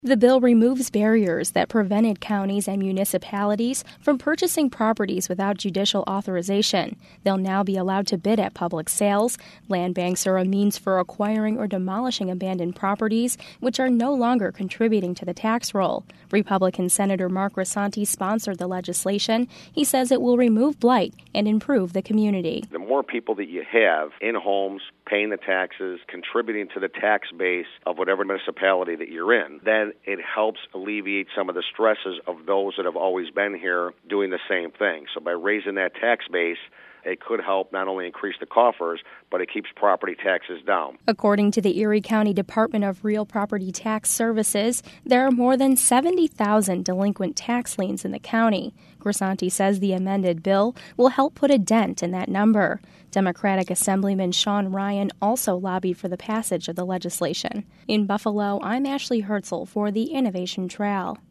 The bill removes barriers that prevented counties and municipalities from purchasing properties without judicial authorization. They'll now be allowed to bid at public sales. Land banks are a means for acquiring or demolishing abandoned properties, which are no longer contributing to the tax roll. Republican Senator Mark Grisanti sponsored the legislation. He says it will remove blight and improve the community. The more people that you have in homes, paying the taxes, contributing to the tax base of whatever municipality that you're in, then it helps alleviate some of the stresses of those that have always been here doing the same thing. So by raising that tax base, it could help not only increase the coffers, but it keeps property taxes down. According to the Erie County Department of Real Property Tax Services, there are more than 70,000 delinquent tax liens in the county. Grisanti says the amended bill will help put a dent in that number. Democratic Assemblyman Sean Ryan also lobbied for the passage of the legislation. In Buffalo, I'm Ashley Herzl for the Innovation Trail.